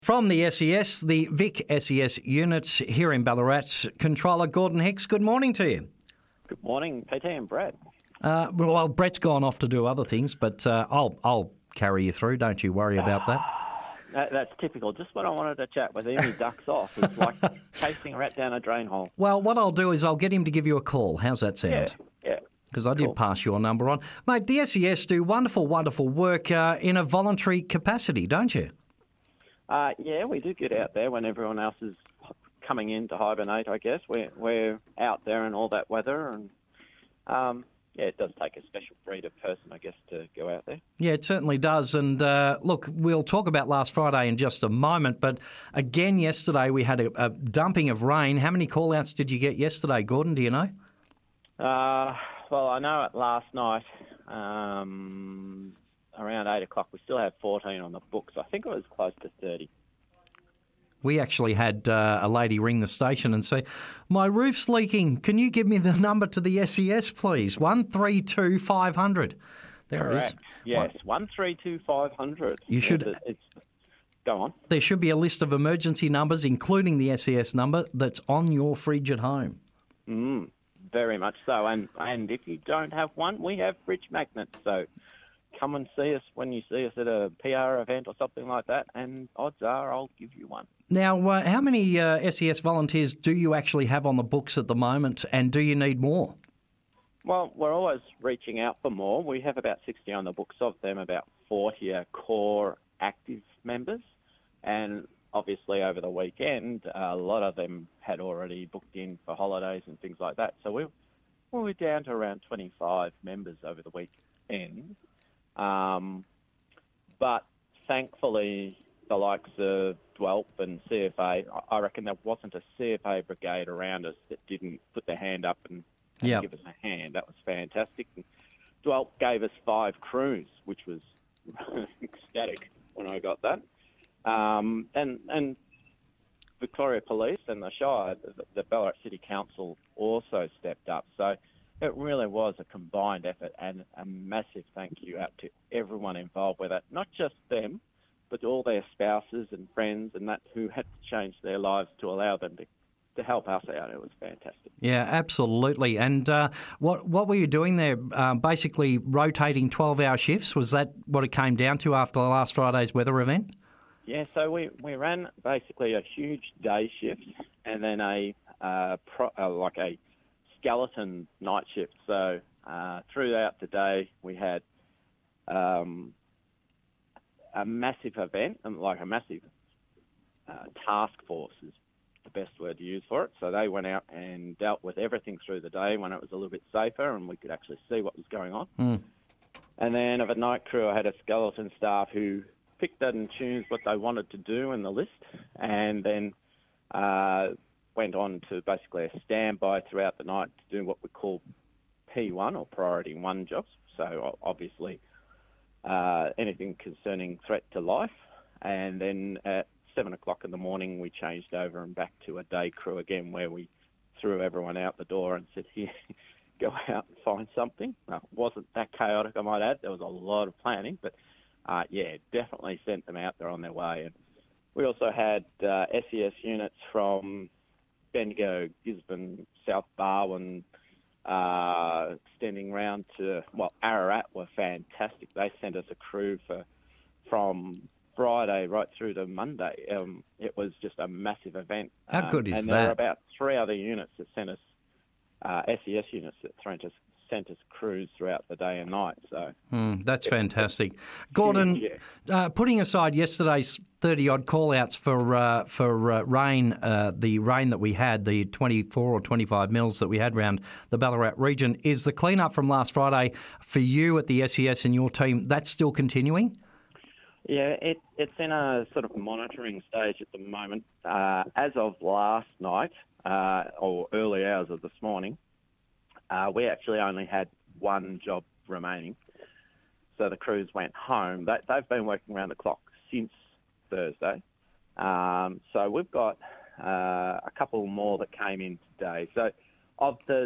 From the SES, the Vic SES unit here in Ballarat, Controller Gordon Hicks, good morning to you. Good morning, PT and Brett. Well, Brett's gone off to do other things, but I'll carry you through. Don't you worry about that. That's typical. Just when I wanted to chat with him, he ducks off. It's like chasing a rat down a drain hole. Well, what I'll do is I'll get him to give you a call. How's that sound? Yeah. Because I did pass your number on. Mate, the SES do wonderful, wonderful work in a voluntary capacity, don't you? Yeah, we do get out there when everyone else is coming in to hibernate, I guess. We're out there in all that weather, and it does take a special breed of person, I guess, to go out there. Yeah, it certainly does. And look, we'll talk about last Friday in just a moment, but again yesterday we had a dumping of rain. How many call-outs did you get yesterday, Gordon, do you know? Well, I know at last night, around 8 o'clock, we still had 14 on the books. I think it was close to 30. We actually had a lady ring the station and say, my roof's leaking. Can you give me the number to the SES, please? 132 500. There Correct. It is. Yes, 132 500. You should... Go on. There should be a list of emergency numbers, including the SES number, that's on your fridge at home. Very much so. And if you don't have one, we have fridge magnets. So come and see us when you see us at a PR event or something like that, and odds are I'll give you one. Now, how many SES volunteers do you actually have on the books at the moment, and do you need more? Well, we're always reaching out for more. We have about 60 on the books. Of them, about 40 are core active members, and obviously over the weekend, a lot of them had already booked in for holidays and things like that. So we're down to around 25 members over the weekend. But thankfully, the likes of DWELP and CFA, I reckon there wasn't a CFA brigade around us that didn't put their hand up and give us a hand. That was fantastic. And DWELP gave us 5 crews, which was ecstatic when I got that. And Victoria Police and the Shire, the Ballarat City Council also stepped up. So it really was a combined effort, and a massive thank you out to everyone involved with it, not just them, but all their spouses and friends and that who had to change their lives to allow them to help us out. It was fantastic. Yeah, absolutely. And what were you doing there? Basically rotating 12-hour shifts? Was that what it came down to after last Friday's weather event? Yeah, so we ran basically a huge day shift and then a skeleton night shift. So throughout the day we had a massive event, like a massive task force is the best word to use for it. So they went out and dealt with everything through the day when it was a little bit safer and we could actually see what was going on. And then of a night crew, I had a skeleton staff who picked and chose what they wanted to do in the list, and then went on to basically a standby throughout the night to do what we call P1 or Priority 1 jobs. So obviously anything concerning threat to life. And then at 7 o'clock in the morning, we changed over and back to a day crew again, where we threw everyone out the door and said, here, go out and find something. No, it wasn't that chaotic, I might add. There was a lot of planning, but definitely sent them out there on their way. And we also had SES units from Bendigo, Gisborne, South Barwon, extending round to, Ararat were fantastic. They sent us a crew from Friday right through to Monday. It was just a massive event. How good is that? And there were about 3 other units that sent us, SES units that sent us crews throughout the day and night. So that's fantastic. Gordon, putting aside yesterday's 30-odd call-outs for rain, the rain that we had, the 24 or 25 mils that we had around the Ballarat region, is the clean-up from last Friday for you at the SES and your team, that's still continuing? Yeah, it's in a sort of monitoring stage at the moment. As of last night, or early hours of this morning, we actually only had 1 job remaining. So the crews went home. They've been working around the clock since Thursday. So we've got a couple more that came in today. So of the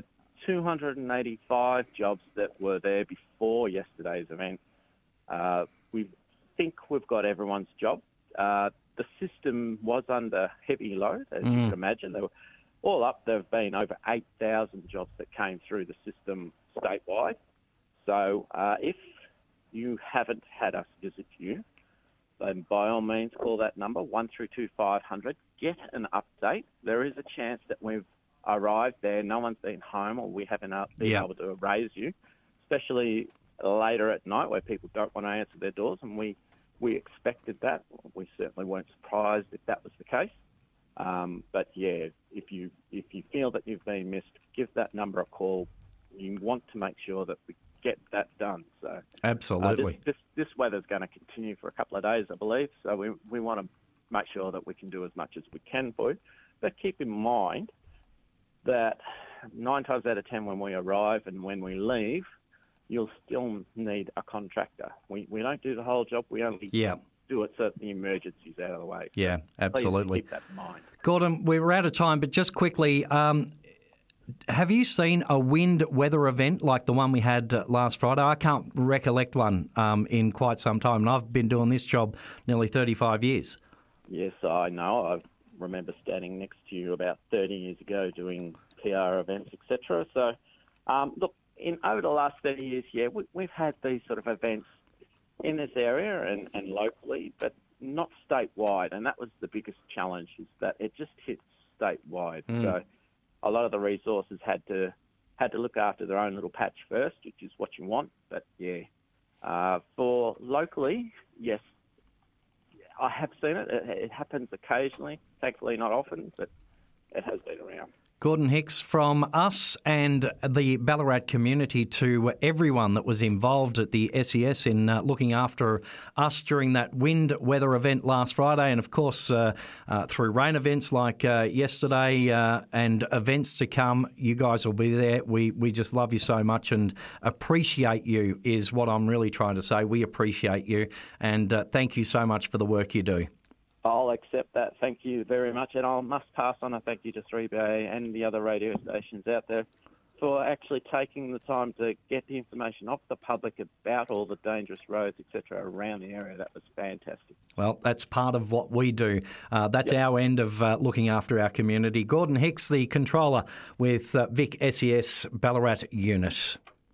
285 jobs that were there before yesterday's event, we think we've got everyone's job. the system was under heavy load, as you can imagine. They were, all up, there have been over 8,000 jobs that came through the system statewide. So if you haven't had us visit you, then by all means call that number, 132500, get an update. There is a chance that we've arrived there, no one's been home, or we haven't been able to raise you, especially later at night where people don't want to answer their doors, and we expected that. We certainly weren't surprised if that was the case. But yeah, if you feel that you've been missed, give that number a call. You want to make sure that we get that done. So absolutely, this weather's going to continue for a couple of days, I believe. So we want to make sure that we can do as much as we can for you. But keep in mind that 9 times out of 10 when we arrive and when we leave, you'll still need a contractor. We don't do the whole job. We only do it so that the emergency's out of the way. Yeah, absolutely. Please keep that in mind. Gordon, we're out of time, but just quickly, have you seen a wind weather event like the one we had last Friday? I can't recollect one in quite some time, and I've been doing this job nearly 35 years. Yes, I know. I remember standing next to you about 30 years ago doing PR events, etc. So, look, over the last 30 years, we've had these sort of events in this area and locally, but not statewide. And that was the biggest challenge, is that it just hit statewide. So a lot of the resources had to look after their own little patch first, which is what you want. But for locally, yes, I have seen it. It happens occasionally, thankfully not often, but it has been around. Gordon Hicks, from us and the Ballarat community to everyone that was involved at the SES in looking after us during that wind weather event last Friday, and of course through rain events like yesterday and events to come, you guys will be there. We just love you so much and appreciate you, is what I'm really trying to say. We appreciate you, and thank you so much for the work you do. I'll accept that. Thank you very much. And I must pass on a thank you to 3BA and the other radio stations out there for actually taking the time to get the information off the public about all the dangerous roads, etc., around the area. That was fantastic. Well, that's part of what we do. That's our end of looking after our community. Gordon Hicks, the controller with Vic SES Ballarat Unit.